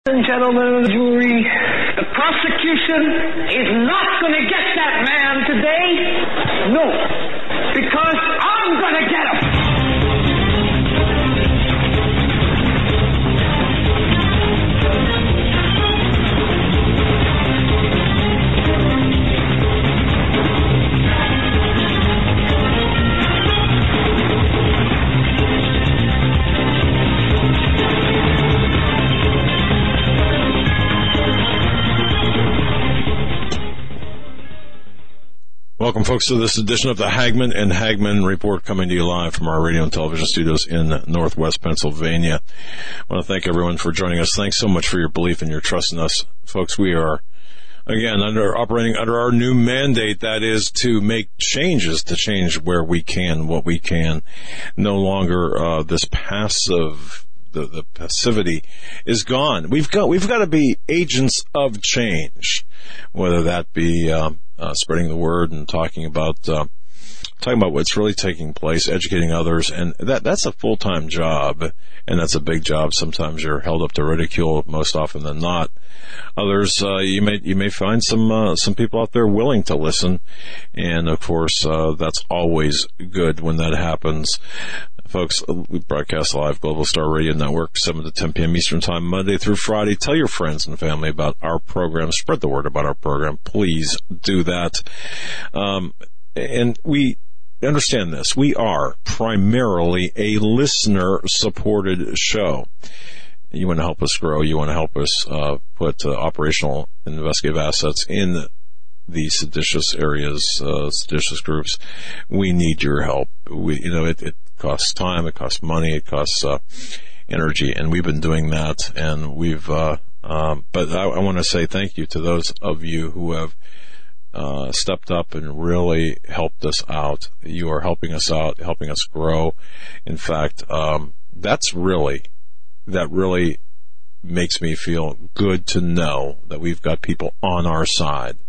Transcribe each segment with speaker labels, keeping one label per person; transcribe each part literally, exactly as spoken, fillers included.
Speaker 1: and gentlemen of the jury, the prosecution is not going to get that man today. No, because I'm going to get him.
Speaker 2: Welcome, folks, to this edition of the Hagman and Hagman Report, coming to you live from our radio and television studios in Northwest Pennsylvania. I want to thank everyone for joining us. Thanks so much for your belief and your trust in us. Folks, we are, again, under operating under our new mandate, that is to make changes, to change where we can, what we can. No longer uh, this passive, the, the passivity is gone. We've got, we've got to be agents of change, whether that be um, Uh, spreading the word and talking about uh, talking about what's really taking place, educating others, and that that's a full-time job, and that's a big job. Sometimes you're held up to ridicule, most often than not. Others, uh, you may you may find some uh, some people out there willing to listen, and of course uh, that's always good when that happens. Folks, we broadcast live, Global Star Radio Network, seven to ten p.m. Eastern Time, Monday through Friday. Tell your friends and family about our program. Spread the word about our program. Please do that. Um, and we understand this. We are primarily a listener-supported show. You want to help us grow. You want to help us uh, put uh, operational and investigative assets in the seditious areas, uh, seditious groups. We need your help. We, you know, it, it costs time, it costs money, it costs uh, energy, and we've been doing that. And we've, uh, um, but I, I want to say thank you to those of you who have uh, stepped up and really helped us out. You are helping us out, helping us grow. In fact, um, that's really, that really makes me feel good to know that we've got people on our side.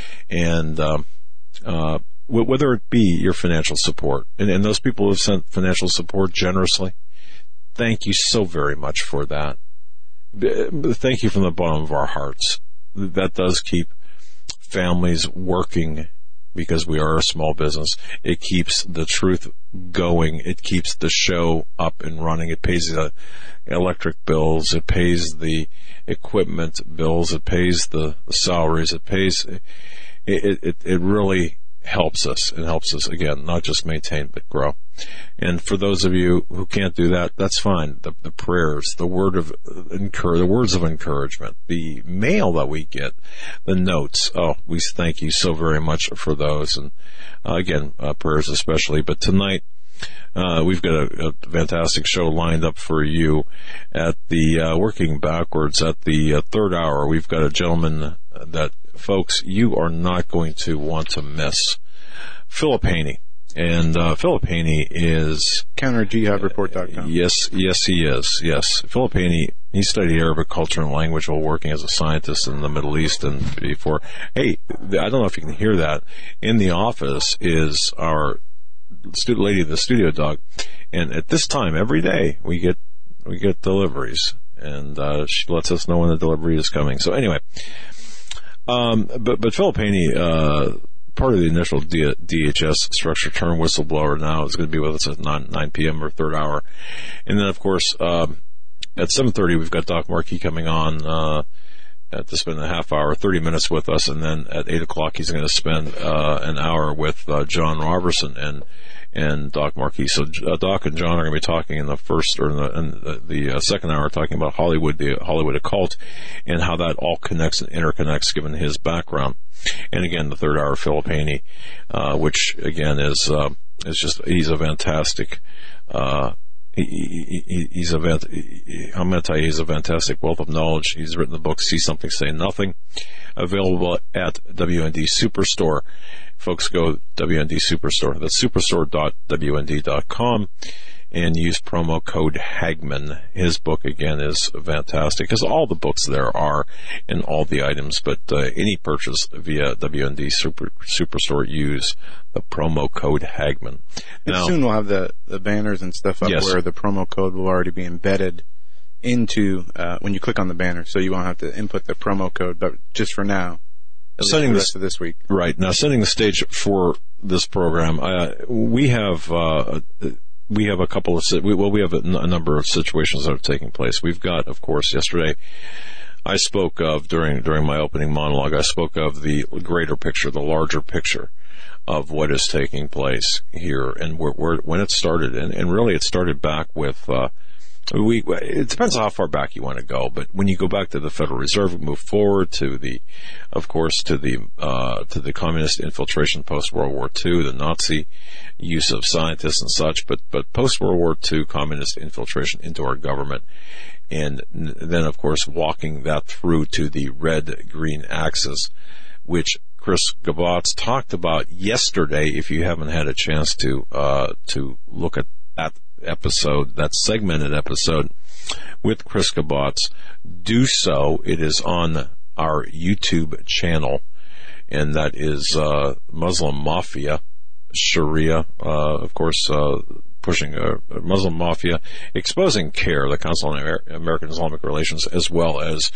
Speaker 2: And um, uh, whether it be your financial support, and, and those people who have sent financial support generously, thank you so very much for that. Thank you from the bottom of our hearts. That does keep families working, because we are a small business. It keeps the truth going. It keeps the show up and running. It pays the electric bills. It pays the equipment bills. It pays the salaries. It pays... It, it, it really helps us. It helps us, again, not just maintain, but grow. And for those of you who can't do that, that's fine. The, the prayers, the word of encourage, the words of encouragement, the mail that we get, the notes. Oh, we thank you so very much for those. And uh, again, uh, prayers especially. But tonight, Uh, we've got a, a fantastic show lined up for you at the, uh, working backwards at the uh, third hour. We've got a gentleman that, folks, you are not going to want to miss. Philip Haney. And, uh, Philip Haney is...
Speaker 3: counter jihad report dot com.
Speaker 2: Uh, yes, yes, he is. Yes. Philip Haney, he studied Arabic culture and language while working as a scientist in the Middle East and before. Hey, I don't know if you can hear that. In the office is our student lady, the studio dog, and at this time every day we get we get deliveries, and uh, she lets us know when the delivery is coming. So anyway, um, but but Philip Haney, uh, part of the initial D- DHS structure term whistleblower, now is going to be with us at nine p.m. or third hour, and then of course um, at seven thirty we've got Doc Markey coming on. Uh, to spend a half hour, thirty minutes with us, and then at eight o'clock he's going to spend uh, an hour with uh, John Robertson and and Doc Markey. So uh, Doc and John are going to be talking in the first or in the, in the, the uh, second hour, talking about Hollywood, the Hollywood occult, and how that all connects and interconnects given his background. And again, the third hour, Philip Haney, uh, which again is uh, is just he's a fantastic. Uh, He, he, he's a, he, I'm going to tell you, he's a fantastic wealth of knowledge. He's written the book, See Something, Say Nothing, available at W N D Superstore. Folks, go W N D Superstore. That's superstore dot w n d dot com, and use promo code Hagman. His book, again, is fantastic, because all the books there are in all the items, but uh, any purchase via W N D Super, Superstore, use the promo code Hagman.
Speaker 3: And now, soon we'll have the, the banners and stuff up, yes, where the promo code will already be embedded into uh, when you click on the banner, so you won't have to input the promo code. But just for now, at least
Speaker 2: setting
Speaker 3: the
Speaker 2: the
Speaker 3: rest of this week.
Speaker 2: Right now, setting the stage for this program, uh, we have uh, we have a couple of well, we have a, a number of situations that are taking place. We've got, of course, yesterday I spoke of during during my opening monologue. I spoke of the greater picture, the larger picture of what is taking place here and where, where when it started, and, and really it started back with. Uh, We, it depends on how far back you want to go, but when you go back to the Federal Reserve, move forward to the, of course, to the, uh, to the communist infiltration post-World War Two, the Nazi use of scientists and such, but, but post-World War Two communist infiltration into our government, and then, of course, walking that through to the red-green axis, which Chris Gabatz talked about yesterday. If you haven't had a chance to, uh, to look at that episode, that segmented episode with Chris Gabatz, do so. It is on our YouTube channel, and that is uh, Muslim Mafia, Sharia, uh, of course, uh, pushing uh, Muslim Mafia, exposing CARE, the Council on American Islamic Relations, as well as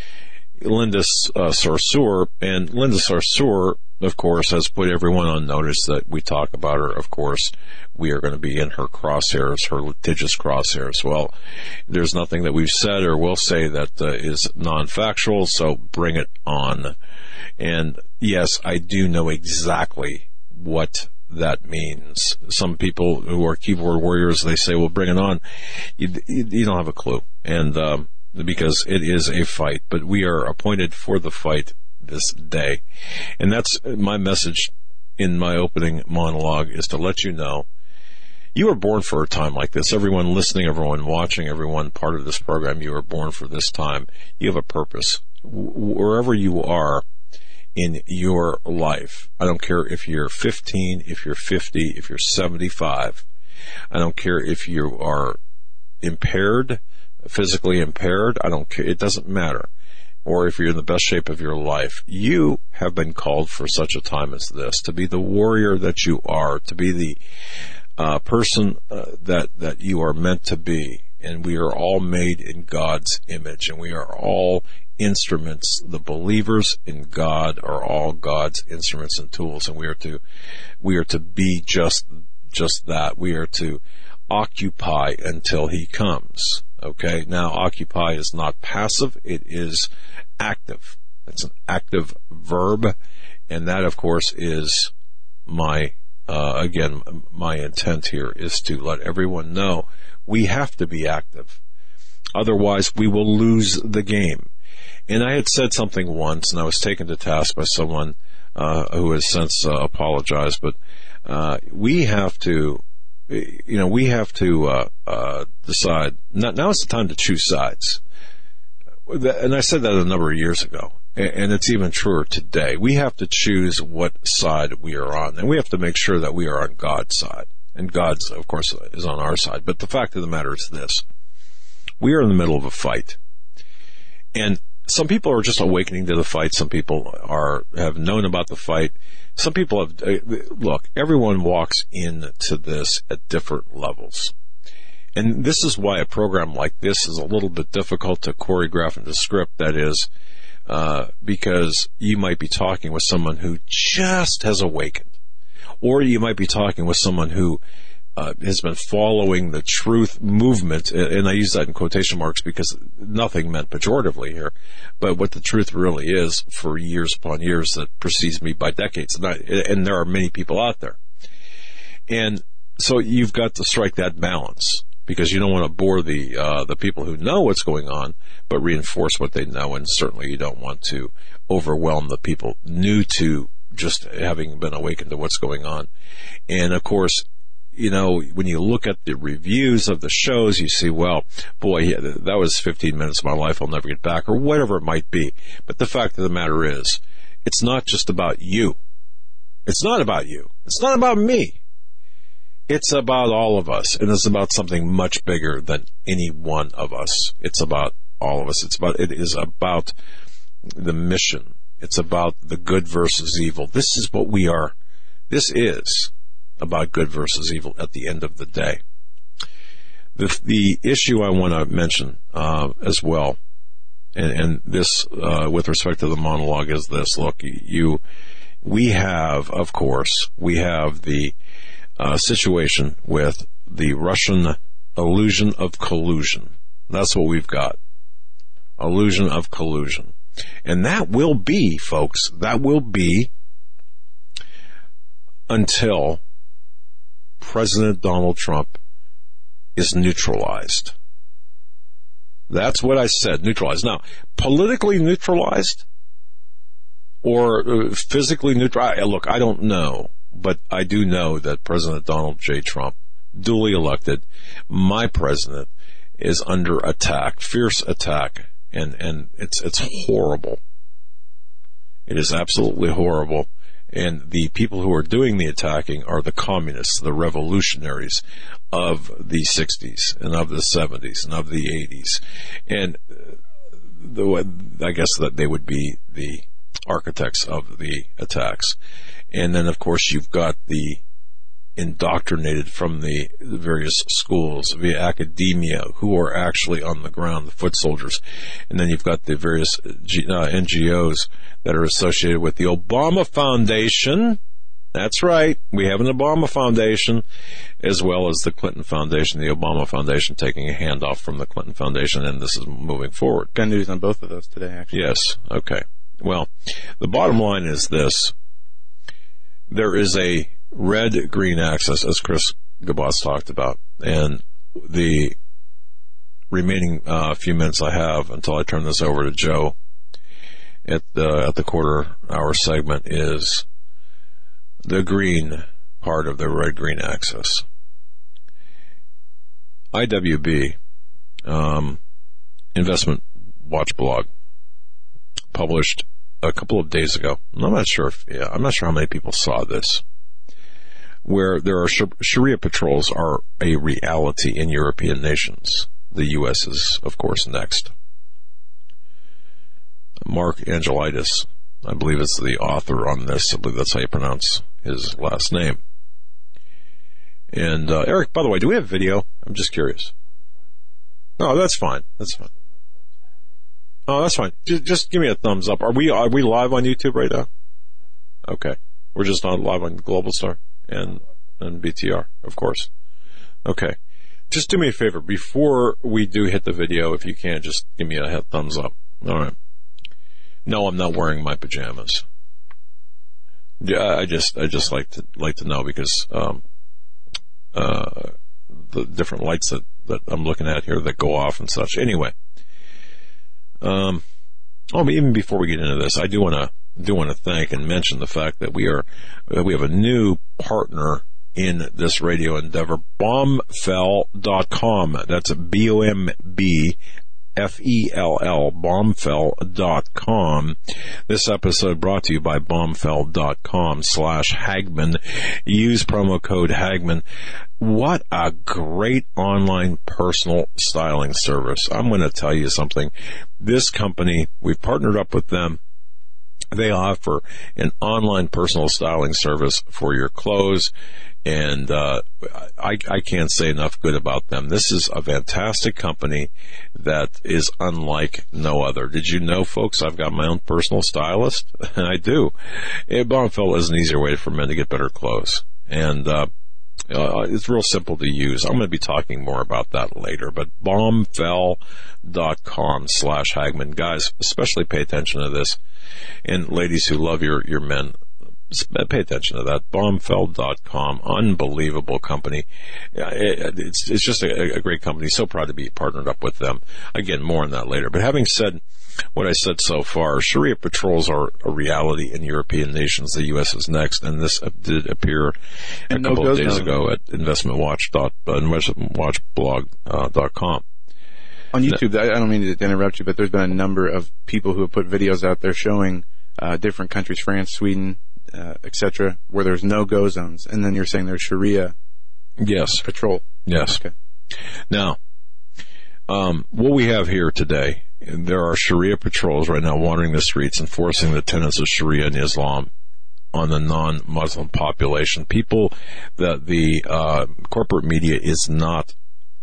Speaker 2: Linda uh, Sarsour. And Linda Sarsour, of course, has put everyone on notice that we talk about her. Of course, we are going to be in her crosshairs, her litigious crosshairs. Well, there's nothing that we've said or will say that uh, is non-factual, so bring it on. And yes, I do know exactly what that means. Some people who are keyboard warriors, they say, well, bring it on. You, you, you don't have a clue. And um, because it is a fight, but we are appointed for the fight this day. And that's my message in my opening monologue, is to let you know you were born for a time like this. Everyone listening, everyone watching, everyone part of this program, you were born for this time. You have a purpose. Wherever you are in your life, I don't care if you're fifteen, if you're fifty, if you're seventy-five. I don't care if you are impaired, physically impaired. I don't care. It doesn't matter. Or if you're in the best shape of your life, you have been called for such a time as this, to be the warrior that you are, to be the uh, person uh, that that you are meant to be. And we are all made in God's image, and we are all instruments. The believers in God are all God's instruments and tools, and we are to we are to be just just that. We are to occupy until He comes. Okay, now occupy is not passive, it is active. It's an active verb, and that, of course, is my, uh, again, my intent here is to let everyone know we have to be active. Otherwise, we will lose the game. And I had said something once, and I was taken to task by someone uh, who has since uh, apologized, but uh, we have to You know, we have to uh, uh, decide. Now, now is the time to choose sides. And I said that a number of years ago, and it's even truer today. We have to choose what side we are on, and we have to make sure that we are on God's side. And God's, of course, is on our side. But the fact of the matter is this. We are in the middle of a fight. And some people are just awakening to the fight. Some people are have known about the fight. Some people have, look, everyone walks into this at different levels. And this is why a program like this is a little bit difficult to choreograph into script. That is, uh, because you might be talking with someone who just has awakened. Or you might be talking with someone who uh, has been following the truth movement, and I use that in quotation marks because nothing meant pejoratively here, but what the truth really is for years upon years that precedes me by decades, and, I, and there are many people out there. And so you've got to strike that balance, because you don't want to bore the uh, the people who know what's going on, but reinforce what they know, and certainly you don't want to overwhelm the people new to just having been awakened to what's going on. And of course, you know, when you look at the reviews of the shows, you see, well, boy, yeah, that was fifteen minutes of my life I'll never get back, or whatever it might be. But the fact of the matter is, it's not just about you. It's not about you. It's not about me. It's about all of us, and it's about something much bigger than any one of us. It's about all of us. It's about, it is about the mission. It's about the good versus evil. This is what we are. This is about good versus evil at the end of the day. The, the issue I want to mention uh, as well, and, and this uh, with respect to the monologue, is this. Look, you, we have, of course, we have the uh, situation with the Russian illusion of collusion. That's what we've got. Illusion of collusion. And that will be, folks, that will be until President Donald Trump is neutralized. That's what I said, neutralized. Now, politically neutralized or uh, physically neutralized, look, I don't know, but I do know that President Donald J. Trump, duly elected, my president, is under attack, fierce attack, and, and it's it's horrible. It is absolutely horrible. And the people who are doing the attacking are the communists, the revolutionaries of the sixties and of the seventies and of the eighties. And the, I guess that they would be the architects of the attacks. And then, of course, you've got the indoctrinated from the various schools via academia who are actually on the ground, the foot soldiers. And then you've got the various G, uh, N G Os that are associated with the Obama Foundation. That's right. We have an Obama Foundation, as well as the Clinton Foundation, the Obama Foundation taking a handoff from the Clinton Foundation, and this is moving forward.
Speaker 3: Got news on both of those today, actually.
Speaker 2: Yes. Okay. Well, the bottom line is this. There is a red-green axis, as Chris Gabos talked about, and the remaining uh, few minutes I have until I turn this over to Joe at the at the quarter hour segment is the green part of the red-green axis. I W B, um, Investment Watch blog, published a couple of days ago. I'm not sure if yeah, I'm not sure how many people saw this, where there are Sharia patrols are a reality in European nations. The U S is, of course, next. Mark Angelitis, I believe, is the author on this. I believe that's how you pronounce his last name. And uh, Eric, by the way, do we have video? I'm just curious. No, that's fine. That's fine. Oh, that's fine. Just, just give me a thumbs up. Are we are we live on YouTube right now? Okay, we're just on live on Global Star and and B T R, of course. Okay, just do me a favor before we do hit the video. If you can, just give me a thumbs up. All right. No, I'm not wearing my pajamas. Yeah, I just I just like to like to know because um, uh, the different lights that, that I'm looking at here that go off and such. Anyway, um, oh, but even before we get into this, I do want to do want to thank and mention the fact that we are uh, we have a new partner in this radio endeavor, bombfell dot com. That's B O M B F E L L, bombfell dot com. This episode brought to you by bombfell dot com slash Hagman. Use promo code Hagman. What a great online personal styling service. I'm going to tell you something. This company, we've partnered up with them. They offer an online personal styling service for your clothes, and uh, I, I can't say enough good about them. This is a fantastic company that is unlike no other. Did you know, folks, I've got my own personal stylist? I do. And Bombfell is an easier way for men to get better clothes, and uh, uh, it's real simple to use. I'm going to be talking more about that later, but bombfell dot com slash Hagman. Guys, especially pay attention to this. And ladies who love your, your men, pay attention to that. bombfell dot com, unbelievable company. It's it's just a, a great company. So proud to be partnered up with them. Again, more on that later. But having said what I said so far, Sharia patrols are a reality in European nations. The U S is next, and this did appear a and couple no of days ago at investment watch dot blog dot com.
Speaker 3: On YouTube, I don't mean to interrupt you, but there's been a number of people who have put videos out there showing uh, different countries, France, Sweden, uh, et cetera, where there's no-go zones, and then you're saying there's Sharia
Speaker 2: yes.
Speaker 3: patrol.
Speaker 2: Yes.
Speaker 3: Okay.
Speaker 2: Now, um, what we have here today, there are Sharia patrols right now wandering the streets, enforcing the tenets of Sharia and Islam on the non-Muslim population. People that the uh, corporate media is not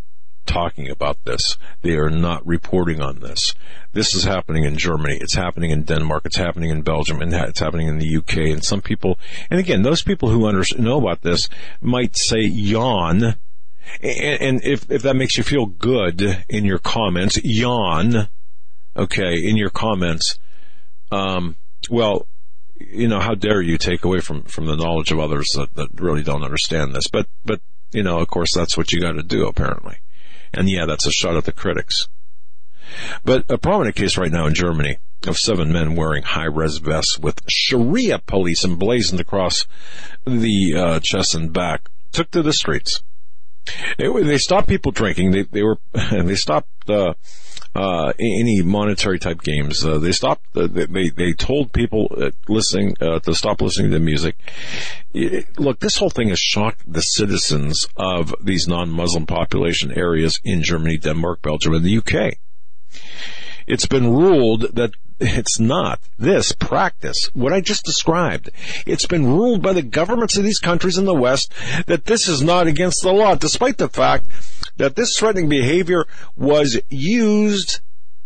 Speaker 2: talking about this. They are not reporting on this. This is happening in Germany. It's happening in Denmark. It's happening in Belgium, and it's happening in the U K. And some people, and again, those people who under, know about this might say yawn. And, and if, if that makes you feel good in your comments, yawn, okay, in your comments, um, well, you know, how dare you take away from, from the knowledge of others that, that really don't understand this. But, but, you know, of course, that's what you got to do, apparently. And yeah, that's a shot at the critics. But a prominent case right now in Germany of seven men wearing high-res vests with Sharia police emblazoned across the uh, chest and back took to the streets. They, they stopped people drinking. They, they were, they stopped uh, uh, any monetary type games. Uh, they stopped. Uh, they they told people uh, listening uh, to stop listening to music. It, look, this whole thing has shocked the citizens of these non-Muslim population areas in Germany, Denmark, Belgium, and the U K. It's been ruled that it's not this practice, what I just described. It's been ruled by the governments of these countries in the West that this is not against the law, despite the fact that this threatening behavior was used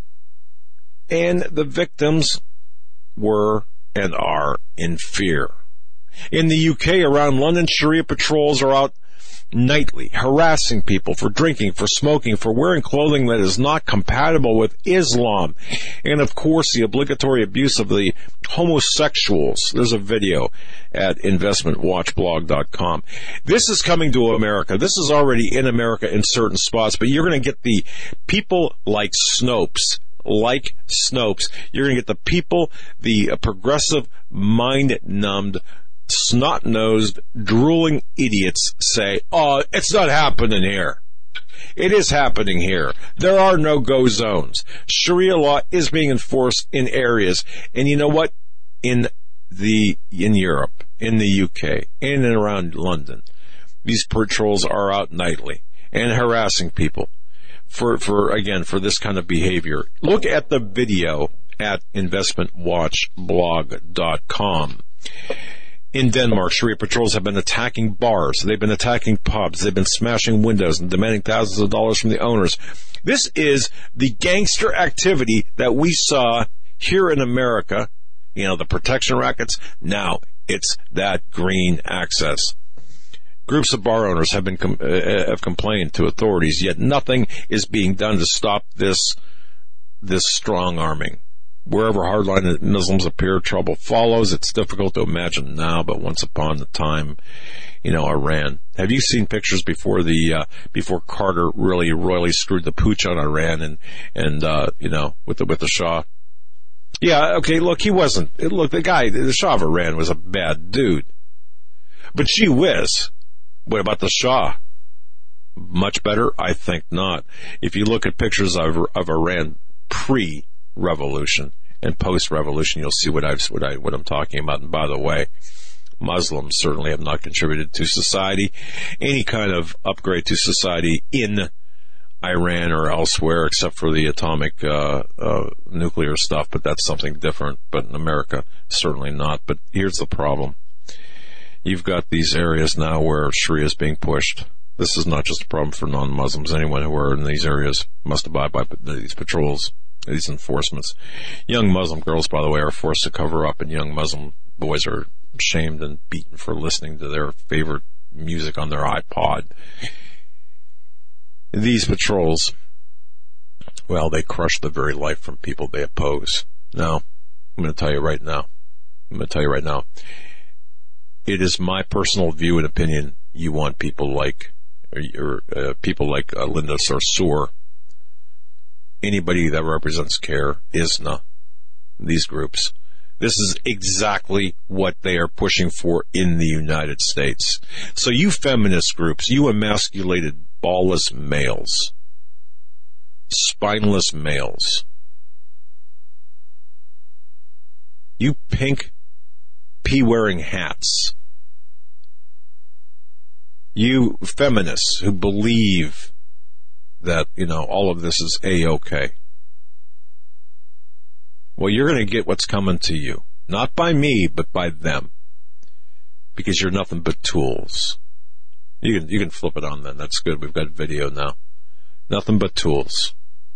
Speaker 2: and the victims were and are in fear. In the U K, around London, Sharia patrols are out nightly, harassing people for drinking, for smoking, for wearing clothing that is not compatible with Islam, and of course the obligatory abuse of the homosexuals. There's a video at investment watch blog dot com. This is coming to America. This is already in America in certain spots, but you're going to get the people like Snopes, like Snopes. You're going to get the people, the uh, progressive, mind-numbed, snot-nosed, drooling idiots say, oh, it's not happening here. It is happening here. There are no-go zones. Sharia law is being enforced in areas. And you know what? In the, in Europe, in the U K, in and around London, these patrols are out nightly and harassing people for, for, again, for this kind of behavior. Look at the video at investment watch blog dot com. In Denmark, Sharia patrols have been attacking bars. They've been attacking pubs. They've been smashing windows and demanding thousands of dollars from the owners. This is the gangster activity that we saw here in America. You know, the protection rackets. Now it's that green access. Groups of bar owners have been com- uh, have complained to authorities, yet nothing is being done to stop this this strong arming. Wherever hardline Muslims appear, trouble follows. It's difficult to imagine now, but once upon a time, you know, Iran. Have you seen pictures before the uh, before Carter really royally screwed the pooch on Iran and and uh, you know with the with the Shah? Yeah, okay. Look, he wasn't. Look, the guy, the Shah of Iran, was a bad dude. But gee whiz, what about the Shah? Much better? I think not. If you look at pictures of of Iran pre revolution and post-revolution, you'll see what I've what I what I'm talking about. And by the way, Muslims certainly have not contributed to society, any kind of upgrade to society in Iran or elsewhere, except for the atomic uh, uh, nuclear stuff. But that's something different. But in America, certainly not. But here's the problem: you've got these areas now where Sharia is being pushed. This is not just a problem for non-Muslims. Anyone who are in these areas must abide by these patrols, these enforcements. Young Muslim girls, by the way, are forced to cover up, and young Muslim boys are shamed and beaten for listening to their favorite music on their iPod. These patrols, well, they crush the very life from people they oppose. Now, I'm going to tell you right now, I'm going to tell you right now, it is my personal view and opinion you want people like, or, or uh, people like uh, Linda Sarsour, anybody that represents CARE, I S N A, these groups. This is exactly what they are pushing for in the United States. So you feminist groups, you emasculated, ballless males, spineless males, you pink pea-wearing hats, you feminists who believe that, you know, all of this is A-okay. Well, you're going to get what's coming to you. Not by me, but by them. Because you're nothing but tools. You can, you can flip it on then. That's good. We've got video now. Nothing but tools.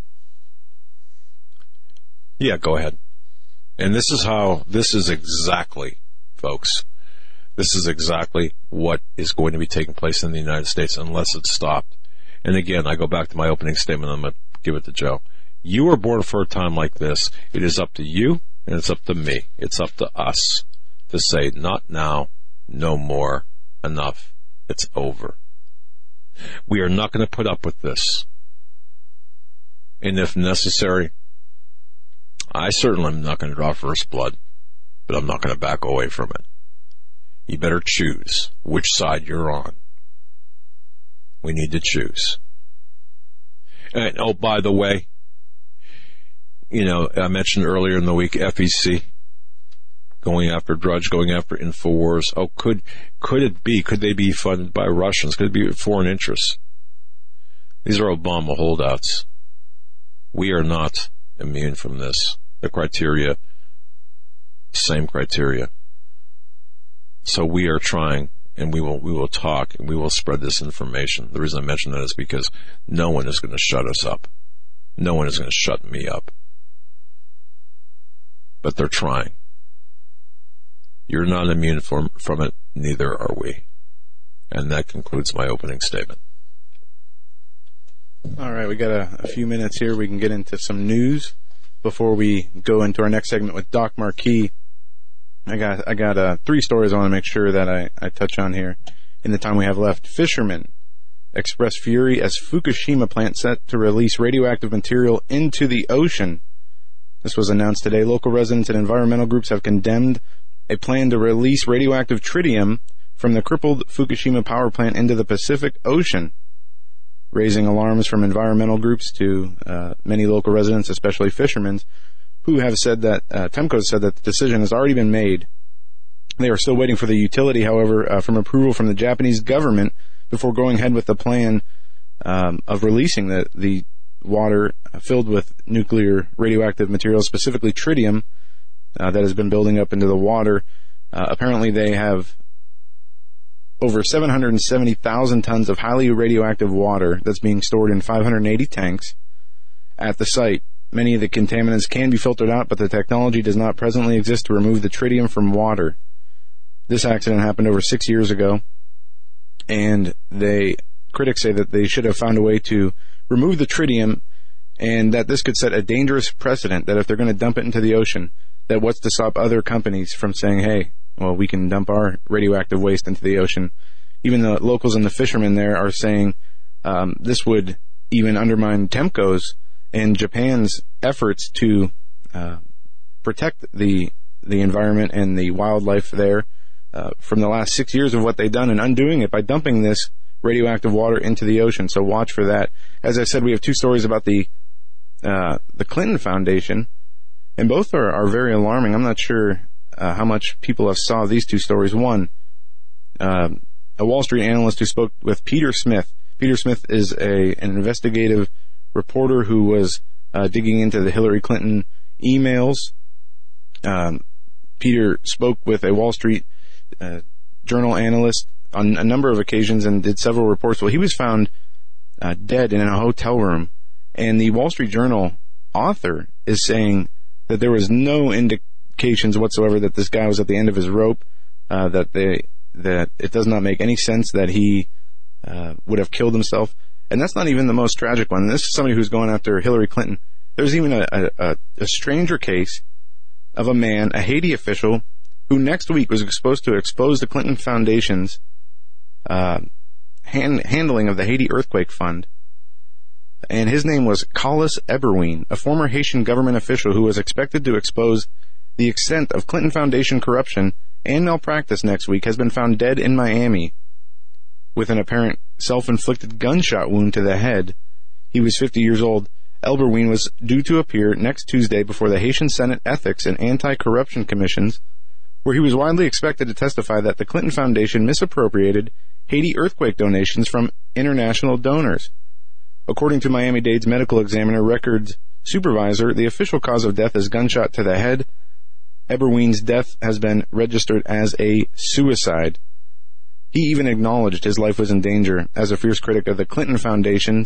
Speaker 2: Yeah, go ahead. And this is how, this is exactly, folks, this is exactly what is going to be taking place in the United States unless it's stopped. And again, I go back to my opening statement. I'm going to give it to Joe. You were born for a time like this. It is up to you and it's up to me. It's up to us to say, not now, no more, enough. It's over. We are not going to put up with this. And if necessary, I certainly am not going to draw first blood, but I'm not going to back away from it. You better choose which side you're on. We need to choose. And, oh, by the way, you know, I mentioned earlier in the week, F E C going after Drudge, going after InfoWars. Oh, could could it be? Could they be funded by Russians? Could it be foreign interests? These are Obama holdouts. We are not immune from this. The criteria, same criteria. So we are trying, and we will we will talk, and we will spread this information. The reason I mention that is because no one is going to shut us up. No one is going to shut me up. But they're trying. You're not immune from, from it, neither are we. And that concludes my opening statement.
Speaker 3: All right, we got a, a few minutes here. We can get into some news before we go into our next segment with Doc Marquis. I got I got uh, three stories I want to make sure that I, I touch on here in the time we have left. Fishermen express fury as Fukushima plant set to release radioactive material into the ocean. This was announced today. Local residents and environmental groups have condemned a plan to release radioactive tritium from the crippled Fukushima power plant into the Pacific Ocean, raising alarms from environmental groups to uh, many local residents, especially fishermen, who have said that, uh, TEMCO has said that the decision has already been made. They are still waiting for the utility, however, uh, from approval from the Japanese government before going ahead with the plan um, of releasing the, the water filled with nuclear radioactive materials, specifically tritium, uh, that has been building up into the water. Uh, apparently they have over seven hundred seventy thousand tons of highly radioactive water that's being stored in five hundred eighty tanks at the site. Many of the contaminants can be filtered out, but the technology does not presently exist to remove the tritium from water. This accident happened over six years ago, and they critics say that they should have found a way to remove the tritium, and that this could set a dangerous precedent that if they're going to dump it into the ocean, that what's to stop other companies from saying, hey, well, we can dump our radioactive waste into the ocean. Even the locals and the fishermen there are saying um, this would even undermine TEMCO's and Japan's efforts to uh, protect the the environment and the wildlife there uh, from the last six years of what they've done and undoing it by dumping this radioactive water into the ocean. So watch for that. As I said, we have two stories about the uh, the Clinton Foundation, and both are, are very alarming. I'm not sure uh, how much people have saw these two stories. One, uh, a Wall Street analyst who spoke with Peter Smith. Peter Smith is a an investigative reporter who was uh, digging into the Hillary Clinton emails. Um, Peter spoke with a Wall Street uh, Journal analyst on a number of occasions and did several reports. Well, he was found uh, dead in a hotel room, and the Wall Street Journal author is saying that there was no indications whatsoever that this guy was at the end of his rope, uh, that they that it does not make any sense that he uh, would have killed himself. And that's not even the most tragic one. This is somebody who's going after Hillary Clinton. There's even a, a, a stranger case of a man, a Haiti official, who next week was supposed to expose the Clinton Foundation's uh, hand, handling of the Haiti Earthquake Fund. And his name was Collis Eberwein, a former Haitian government official who was expected to expose the extent of Clinton Foundation corruption and malpractice next week, has been found dead in Miami with an apparent self-inflicted gunshot wound to the head. He was fifty years old. Eberwein was due to appear next Tuesday before the Haitian Senate Ethics and Anti-Corruption Commissions, where he was widely expected to testify that the Clinton Foundation misappropriated Haiti earthquake donations from international donors. According to Miami-Dade's medical examiner records supervisor, the official cause of death is gunshot to the head. Eberwein's death has been registered as a suicide. He even acknowledged his life was in danger as a fierce critic of the Clinton Foundation's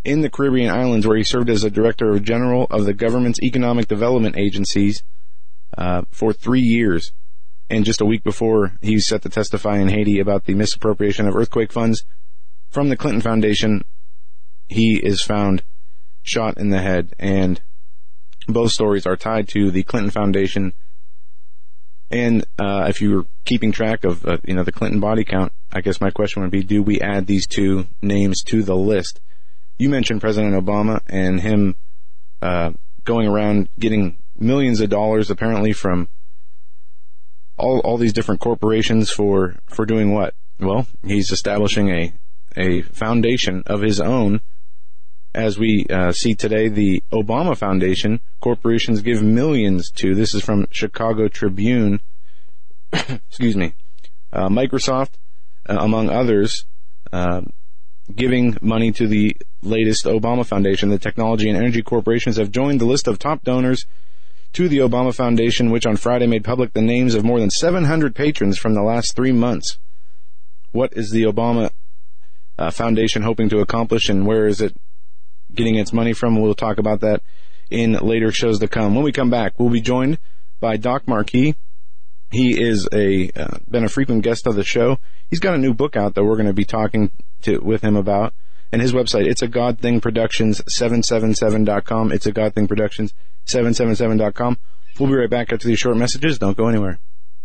Speaker 3: in the Caribbean islands, where he served as a director general of the government's economic development agencies uh, for three years. And just a week before, he was set to testify in Haiti about the misappropriation of earthquake funds from the Clinton Foundation. He is found shot in the head, and both stories are tied to the Clinton Foundation. And uh, if you were keeping track of uh, you know the Clinton body count, I guess my question would be, do we add these two names to the list? You mentioned President Obama and him uh, going around getting millions of dollars apparently from all all these different corporations for, for doing what? Well, he's establishing a, a foundation of his own. As we uh, see today, the Obama Foundation, corporations give millions to. This is from Chicago Tribune. Excuse me. Uh, Microsoft, uh, among others, uh, giving money to the latest Obama Foundation. The technology and energy corporations have joined the list of top donors to the Obama Foundation, which on Friday made public the names of more than seven hundred patrons from the last three months. What is the Obama uh, Foundation hoping to accomplish, and where is it getting its money from? We'll talk about that in later shows to come. When we come back, we'll be joined by Doc Marquis. He is a uh, been a frequent guest of the show. He's got a new book out that we're going to be talking to with him about. And his website, It's a God Thing Productions seven seven seven dot com. It's a God Thing Productions seven seven seven dot com. We'll be right back after these short messages. Don't go anywhere.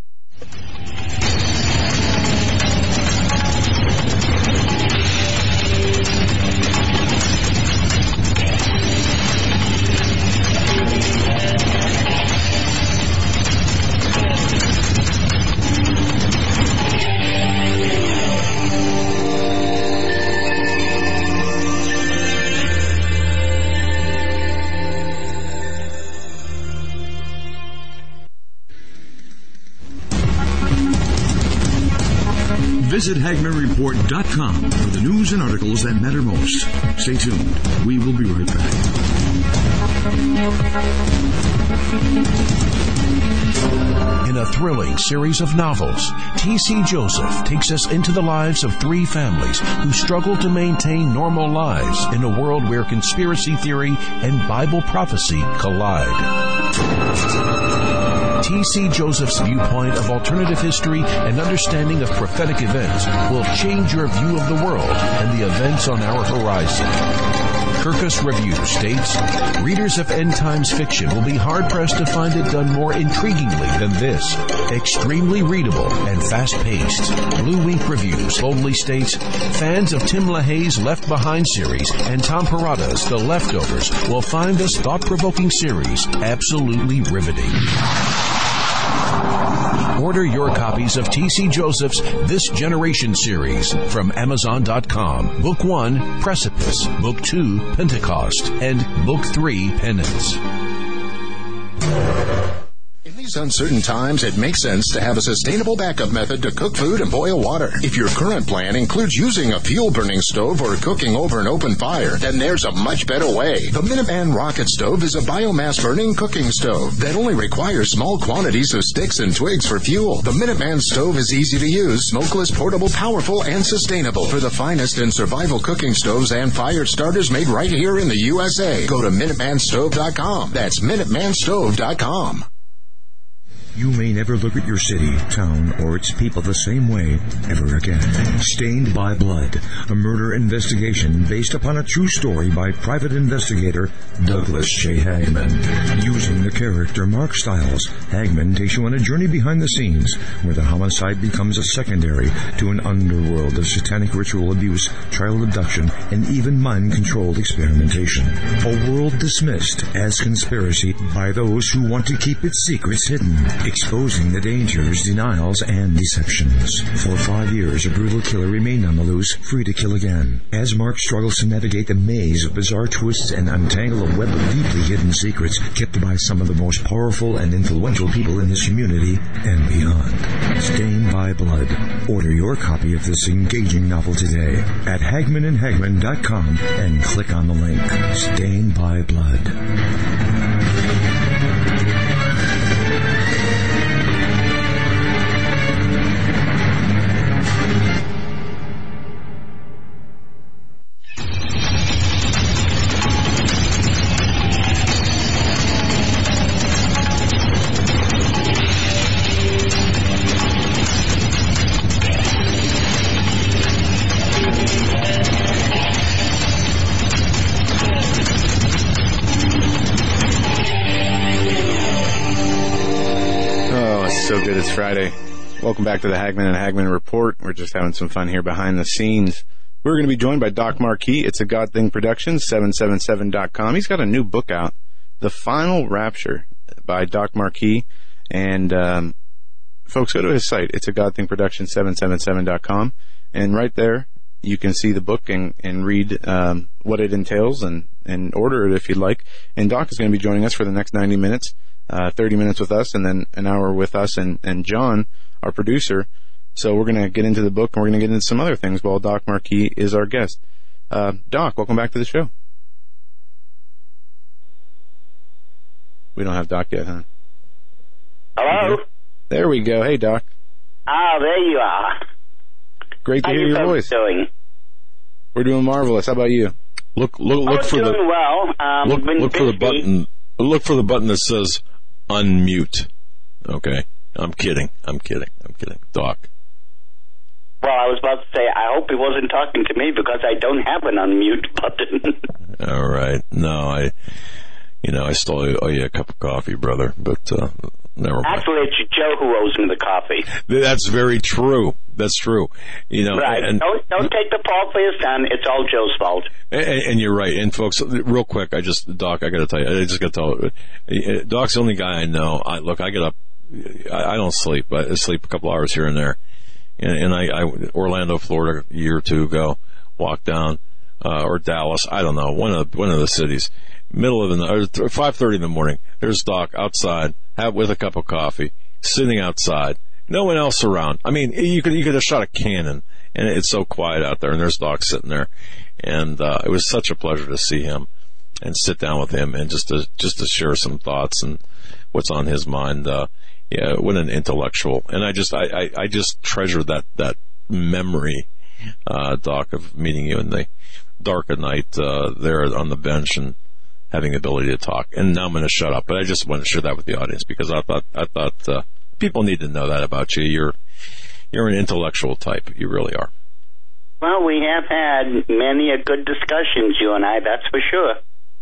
Speaker 4: Visit Hagman Report dot com for the news and articles that matter most. Stay tuned. We will be right back.
Speaker 5: In a thrilling series of novels, T C Joseph takes us into the lives of three families who struggle to maintain normal lives in a world where conspiracy theory and Bible prophecy collide. T C Joseph's viewpoint of alternative history and understanding of prophetic events will change your view of the world and the events on our horizon. Kirkus Review states, readers of end times fiction will be hard-pressed to find it done more intriguingly than this. Extremely readable and fast-paced. Blue Week Reviews boldly states, fans of Tim LaHaye's Left Behind series and Tom Perrotta's The Leftovers will find this thought-provoking series absolutely riveting. Order your copies of T C Joseph's This Generation series from Amazon dot com. Book one, Precipice. Book two, Pentecost. And Book three, Penance.
Speaker 6: In these uncertain times, it makes sense to have a sustainable backup method to cook food and boil water. If your current plan includes using a fuel-burning stove or cooking over an open fire, then there's a much better way. The Minuteman Rocket Stove is a biomass-burning cooking stove that only requires small quantities of sticks and twigs for fuel. The Minuteman Stove is easy to use, smokeless, portable, powerful, and sustainable. For the finest in survival cooking stoves and fire starters made right here in the U S A, go to Minuteman Stove dot com. That's Minuteman Stove dot com.
Speaker 4: You may never look at your city, town, or its people the same way ever again. Stained by Blood, a murder investigation based upon a true story by private investigator Douglas J. Hagman. Using the character Mark Stiles, Hagman takes you on a journey behind the scenes where the homicide becomes a secondary to an underworld of satanic ritual abuse, child abduction, and even mind-controlled experimentation. A world dismissed as conspiracy by those who want to keep its secrets hidden, exposing the dangers, denials, and deceptions. For five years, a brutal killer remained on the loose, free to kill again. As Mark struggles to navigate the maze of bizarre twists and untangle a web of deeply hidden secrets kept by some of the most powerful and influential people in his community and beyond. Stained by Blood. Order your copy of this engaging novel today at Hagman and Hagman dot com and click on the link. Stained by Blood.
Speaker 3: so good it's Friday. Welcome back to the Hagman and Hagman Report. We're just having some fun here behind the scenes. We're going to be joined by Doc Marquis. It's a God Thing Productions, seven seven seven dot com. He's got a new book out, The Final Rapture, by Doc Marquis. And um, folks, go to his site. It's a God Thing Productions, seven seven seven dot com. And right there, you can see the book and, and read um, what it entails and, and order it if you'd like. And Doc is going to be joining us for the next ninety minutes. Uh, thirty minutes with us, and then an hour with us and, and John, our producer. So we're going to get into the book, and we're going to get into some other things while Doc Marquis is our guest. Uh, Doc, welcome back to the show. We don't have Doc yet, huh?
Speaker 7: Hello?
Speaker 3: There we go. Hey, Doc.
Speaker 7: Ah, there you are.
Speaker 3: Great to
Speaker 7: How
Speaker 3: hear
Speaker 7: you
Speaker 3: your
Speaker 7: folks
Speaker 3: voice.
Speaker 7: Doing?
Speaker 3: We're doing marvelous. How about you?
Speaker 2: Look, look, look
Speaker 7: oh,
Speaker 2: for
Speaker 7: doing
Speaker 2: the
Speaker 7: well. Um,
Speaker 2: look,
Speaker 7: been
Speaker 2: look for the
Speaker 7: busy.
Speaker 2: button. Look for the button that says unmute. Okay, I'm kidding. I'm kidding. I'm kidding. Doc.
Speaker 7: Well, I was about to say, I hope he wasn't talking to me because I don't have an unmute button.
Speaker 2: All right. No, I, you know, I still owe you a cup of coffee, brother, but uh, never mind.
Speaker 7: Actually, it's Joe who owes me the coffee.
Speaker 2: That's very true. That's true. You know,
Speaker 7: Right.
Speaker 2: and,
Speaker 7: don't don't take the fault for your son. It's all Joe's fault.
Speaker 2: and, and you're right. And folks, real quick, I just, Doc, I got to tell you, I just got to tell you, Doc's the only guy I know. I look, I get up, I, I don't sleep. I sleep a couple hours here and there. And, and I, I, Orlando, Florida, a year or two ago, walked down, uh, or Dallas, I don't know, one of one of the cities. Middle of the night, five thirty in the morning. There's Doc outside, have with a cup of coffee, sitting outside. No one else around. I mean, you could you could have shot a cannon, and it's so quiet out there. And there's Doc sitting there, and uh, it was such a pleasure to see him and sit down with him and just to just to share some thoughts and what's on his mind. Uh, yeah, what an intellectual. And I just I, I, I just treasure that that memory, uh, Doc, of meeting you in the dark of night uh, there on the bench and having the ability to talk. And now I'm going to shut up, but I just want to share that with the audience because I thought I thought uh, people need to know that about you. You're you're an intellectual type. You really are.
Speaker 7: Well, we have had many a good discussions, you and I, that's for sure.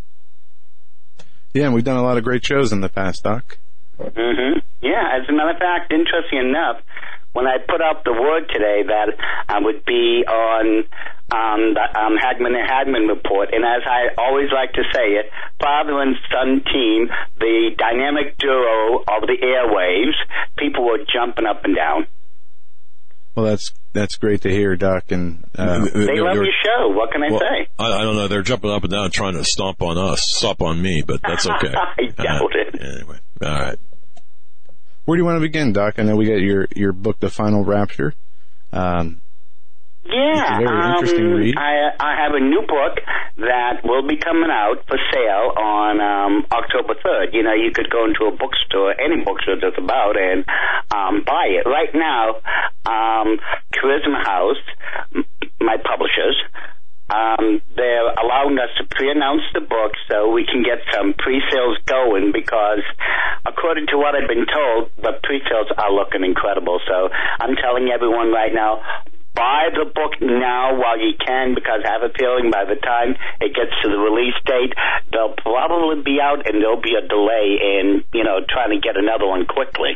Speaker 3: Yeah, and we've done a lot of great shows in the past, Doc.
Speaker 7: Mm-hmm. Yeah, as a matter of fact, interesting enough, when I put out the word today that I would be on um, the um, Hagman and Hagman Report, and as I always like to say it, father and son team, the dynamic duo of the airwaves, people were jumping up and down.
Speaker 3: Well, that's that's great to hear, Doc. And uh,
Speaker 7: They
Speaker 2: They're-
Speaker 7: love
Speaker 2: they're-
Speaker 7: your show. What can I
Speaker 2: well,
Speaker 7: say?
Speaker 2: I, I don't know. They're jumping up and down trying to stomp on us, stomp on me, but that's okay.
Speaker 7: I doubt
Speaker 2: Uh,
Speaker 7: it.
Speaker 2: Anyway, all right.
Speaker 3: where do you want to begin, Doc? I know we got your, your book, The Final Rapture. Um,
Speaker 7: Yeah,
Speaker 3: It's a very interesting
Speaker 7: um,
Speaker 3: read.
Speaker 7: I, I have a new book that will be coming out for sale on um, October third. You know, you could go into a bookstore, any bookstore just about, and um, buy it. Right now, um, Charisma House, m- my publishers, um, they're allowing us to pre-announce the book so we can get some pre-sales going because according to what I've been told, the pre-sales are looking incredible. So I'm telling everyone right now, buy the book now while you can because I have a feeling by the time it gets to the release date, they'll probably be out and there'll be a delay in, you know, trying to get another one quickly.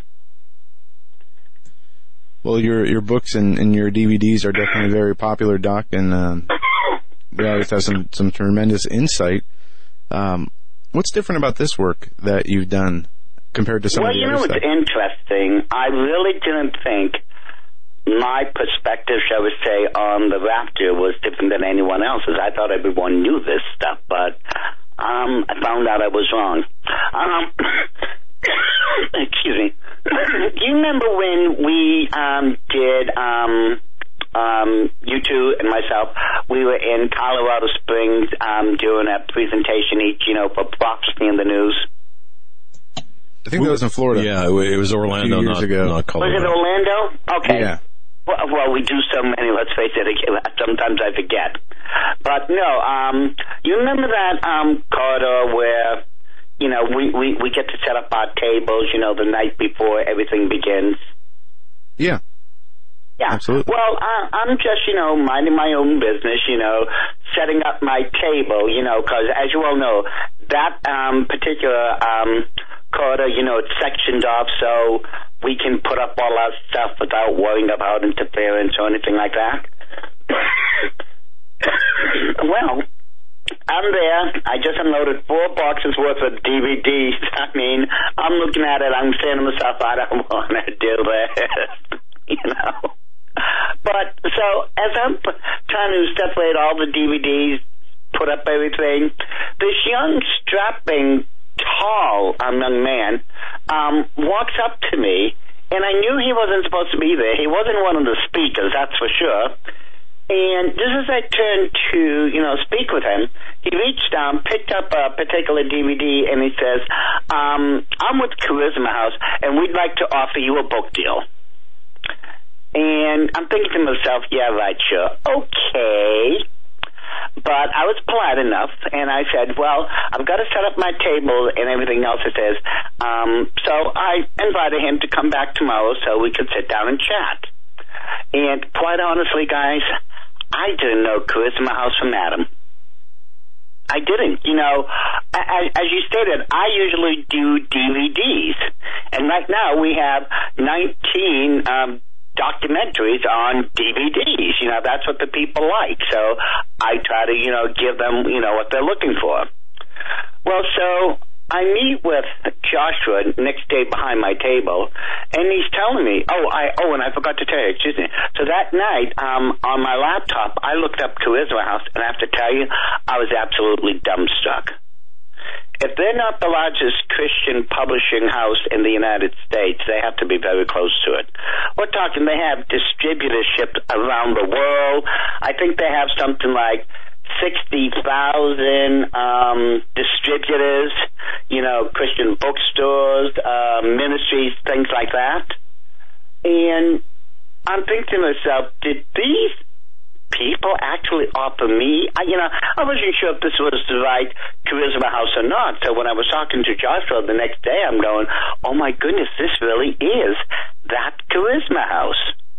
Speaker 3: well, your your books and, and your D V Ds are definitely very popular, Doc, and um, we always have some, some tremendous insight. Um, what's different about this work that you've done compared to some
Speaker 7: Well,
Speaker 3: of the
Speaker 7: you know
Speaker 3: other
Speaker 7: what's
Speaker 3: stuff?
Speaker 7: interesting? I really didn't think my perspective, shall we say, on the Rapture was different than anyone else's. I thought everyone knew this stuff, but um, I found out I was wrong. Um, excuse me. Do you remember when we um, did, um, um, you two and myself, we were in Colorado Springs um, doing a presentation each, you know, for Prophecy in the News?
Speaker 3: I think that was in Florida.
Speaker 2: Yeah, it was Orlando,
Speaker 3: A few years
Speaker 2: not,
Speaker 3: ago.
Speaker 2: not Colorado.
Speaker 7: Was it Orlando? Okay.
Speaker 3: Yeah.
Speaker 7: Well, well, we do so many, let's face it, sometimes I forget. But no, um, you remember that um, corridor where, you know, we, we, we get to set up our tables, you know, the night before everything begins?
Speaker 3: Yeah.
Speaker 7: Yeah.
Speaker 3: Absolutely.
Speaker 7: Well, uh, I'm just, you know, minding my own business, you know, setting up my table, you know, because as you all know, that um, particular um, quarter, you know, it's sectioned off so we can put up all our stuff without worrying about interference or anything like that. Well, I'm there. I just unloaded four boxes worth of D V Ds. I mean, I'm looking at it. I'm saying to myself, I don't want to do this, you know. But so as I'm trying to separate all the D V Ds, put up everything, this young, strapping, tall um, young man um, walks up to me, and I knew he wasn't supposed to be there. He wasn't one of the speakers, that's for sure. And just as I turned to, you know, speak with him, he reached down, picked up a particular D V D, and he says, um, I'm with Charisma House, and we'd like to offer you a book deal. And I'm thinking to myself, yeah, right, sure, okay. But I was polite enough, and I said, well, I've got to set up my table and everything else, it says. Um, so I invited him to come back tomorrow so we could sit down and chat. And quite honestly, guys, I didn't know Charisma House from Adam. I didn't. You know, as you stated, I usually do D V Ds. And right now we have nineteen um, documentaries on D V Ds. You know, that's what the people like. So I try to, you know, give them, you know, what they're looking for. Well, so I meet with Joshua next day behind my table, and he's telling me, oh, I oh, and I forgot to tell you, excuse me. So that night, um, on my laptop, I looked up Charisma House, and I have to tell you, I was absolutely dumbstruck. If they're not the largest Christian publishing house in the United States, they have to be very close to it. We're talking, they have distributorship around the world. I think they have something like sixty thousand um, distributors, you know, Christian bookstores, uh, ministries, things like that. And I'm thinking to myself, did these people actually offer me, I, you know, I wasn't sure if this was the right Charisma House or not. So when I was talking to Joshua the next day, I'm going, oh my goodness, this really is that Charisma House.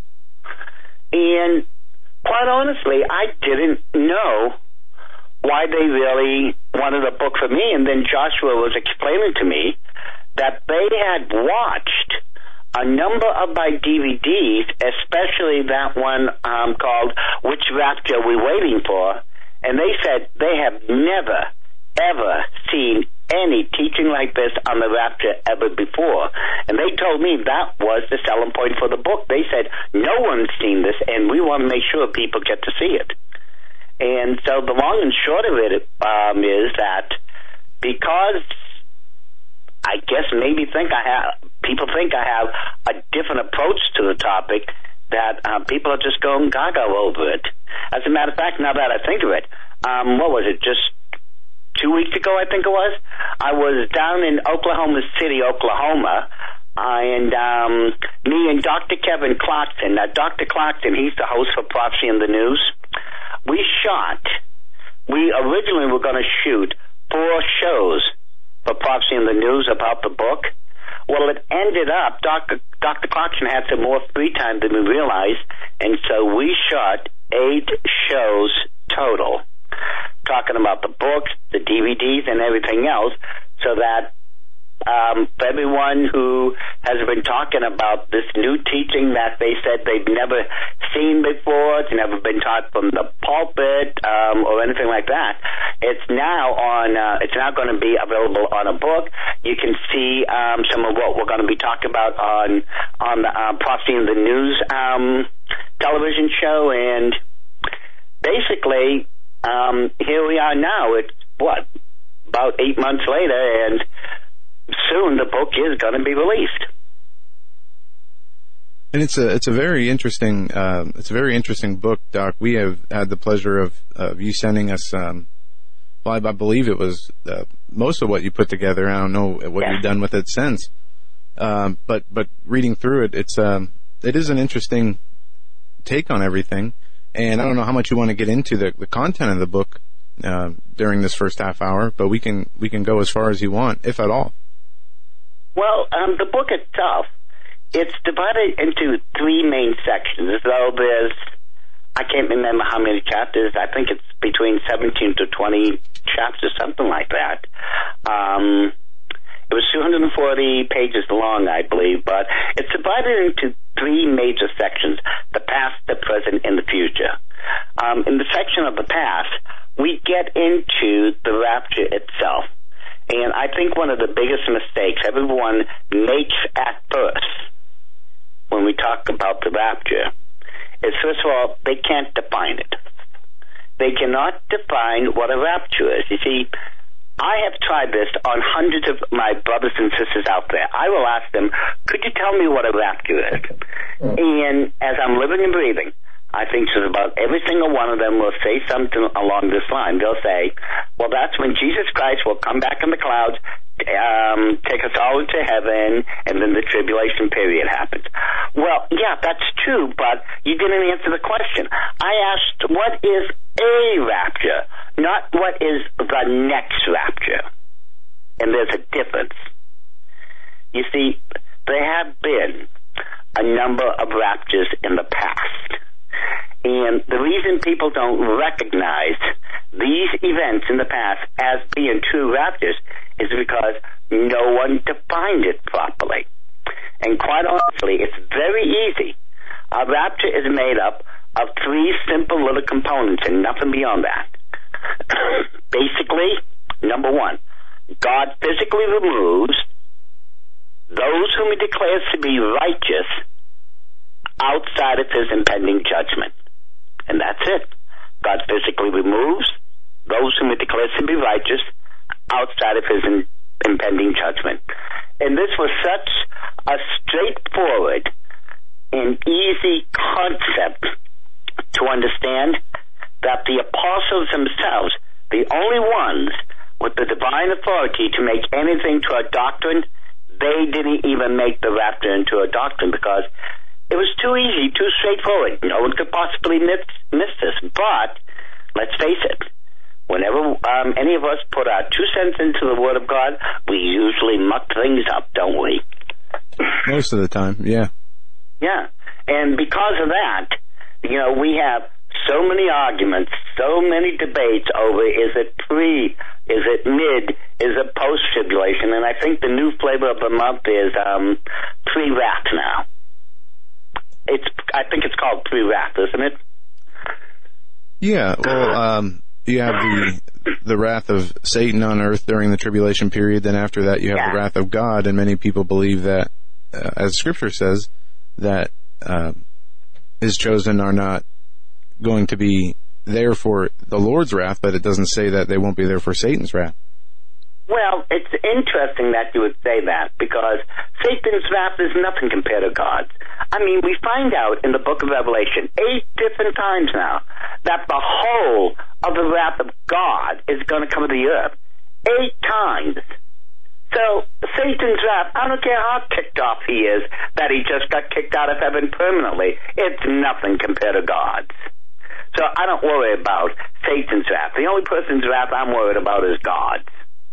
Speaker 7: And quite honestly, I didn't know why they really wanted a book for me. And then Joshua was explaining to me that they had watched a number of my D V Ds, especially that one um, called Which Rapture Are We Waiting For? And they said they have never, ever seen any teaching like this on the rapture ever before. And they told me that was the selling point for the book. They said, no one's seen this, and we want to make sure people get to see it. And so the long and short of it um, is that because I guess maybe think I have, people think I have a different approach to the topic, that uh, people are just going gaga over it. As a matter of fact, now that I think of it, um, what was it, just two weeks ago, I think it was, I was down in Oklahoma City, Oklahoma, uh, and um, me and Doctor Kevin Clarkson. Now, Doctor Clarkson, he's the host for Prophecy in the News. We shot, we originally were going to shoot four shows for Prophecy in the News about the book. Well, it ended up, Doctor Doctor Clarkson had some more free time than we realized, and so we shot eight shows total, talking about the books, the D V Ds, and everything else, so that um, for everyone who has been talking about this new teaching that they said they've never seen before, it's never been taught from the pulpit um, or anything like that, it's now on. Uh, it's now going to be available on a book. You can see um, some of what we're going to be talking about on on the uh, Prophecy in the News um, television show, and basically, um, here we are now. It's what, about eight months later, and soon the book is going to be released.
Speaker 3: And it's a it's a very interesting uh, it's a very interesting book, Doc. We have had the pleasure of, of you sending us. Um, well, I believe it was uh, most of what you put together. I don't know what
Speaker 7: yeah.
Speaker 3: you've done with it since, um, but but reading through it, it's um, it is an interesting take on everything. And I don't know how much you want to get into the, the content of the book uh, during this first half hour, but we can we can go as far as you want, if at all.
Speaker 7: Well, um, the book itself, it's divided into three main sections. So there's, I can't remember how many chapters. I think it's between seventeen to twenty chapters, something like that. Um, It was two hundred forty pages long, I believe, but it's divided into three major sections: the past, the present, and the future. Um, in the section of the past, we get into the rapture itself. And I think one of the biggest mistakes everyone makes at first when we talk about the rapture is, first of all, they can't define it. They cannot define what a rapture is. You see, I have tried this on hundreds of my brothers and sisters out there. I will ask them, could you tell me what a rapture is? And as I'm living and breathing, I think just about every single one of them will say something along this line. They'll say, well, that's when Jesus Christ will come back in the clouds, um, take us all into heaven, and then the tribulation period happens. Well, yeah, that's true, but you didn't answer the question. I asked, what is a rapture, not what is the next rapture? And there's a difference. You see, there have been a number of raptures in the past. And the reason people don't recognize these events in the past as being true raptures is because no one defined it properly. And quite honestly, it's very easy. A rapture is made up of three simple little components and nothing beyond that. Basically, number one, God physically removes those whom he declares to be righteous outside of his impending judgment. And that's it. God physically removes those whom he declares to be righteous outside of his in, impending judgment. And this was such a straightforward and easy concept to understand that the apostles themselves, the only ones with the divine authority to make anything to a doctrine, they didn't even make the rapture into a doctrine because it was too easy, too straightforward. No one could possibly miss, miss this. But let's face it, whenever um, any of us put our two cents into the Word of God, we usually muck things up, don't we?
Speaker 3: Most of the time, yeah.
Speaker 7: Yeah. And because of that, you know, we have so many arguments, so many debates over is it pre, is it mid, is it post-tribulation, and I think the new flavor of the month is um, pre-wrath now. It's, I think it's called pre-wrath, isn't it?
Speaker 3: Yeah, well, um, you have the the wrath of Satan on earth during the tribulation period, then after that you have yeah. the wrath of God, and many people believe that, uh, as Scripture says, that uh, his chosen are not going to be there for the Lord's wrath, but it doesn't say that they won't be there for Satan's wrath.
Speaker 7: Well, it's interesting that you would say that, because Satan's wrath is nothing compared to God's. I mean, we find out in the book of Revelation eight different times now that the whole of the wrath of God is going to come to the earth. Eight times. So, Satan's wrath, I don't care how kicked off he is that he just got kicked out of heaven permanently. It's nothing compared to God's. So I don't worry about Satan's wrath. The only person's wrath I'm worried about is God's.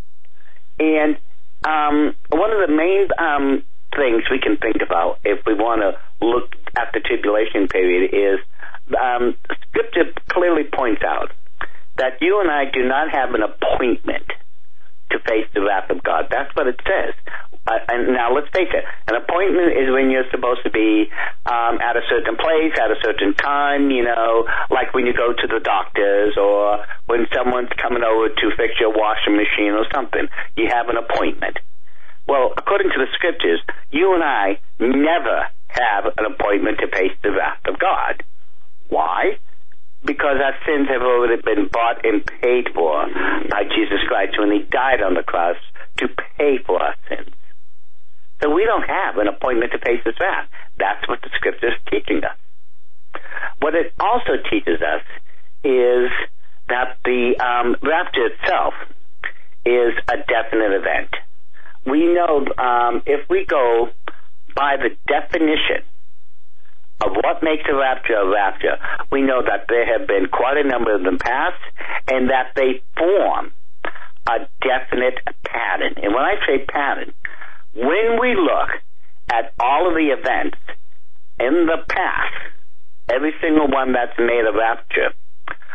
Speaker 7: And um, one of the main um, things we can think about if we want to look at the tribulation period is um, Scripture clearly points out that you and I do not have an appointment to face the wrath of God. That's what it says. Uh, and now let's face it, an appointment is when you're supposed to be um, at a certain place, at a certain time, you know, like when you go to the doctors or when someone's coming over to fix your washing machine or something. You have an appointment. Well, according to the Scriptures, you and I never have an appointment to face the wrath of God. Why? Because our sins have already been bought and paid for by Jesus Christ when he died on the cross to pay for our sins. So we don't have an appointment to face his wrath. That's what the Scripture is teaching us. What it also teaches us is that the um, rapture itself is a definite event. We know um, if we go by the definition of what makes a rapture a rapture, we know that there have been quite a number of them past and that they form a definite pattern. And when I say pattern, when we look at all of the events in the past, every single one that's made a rapture,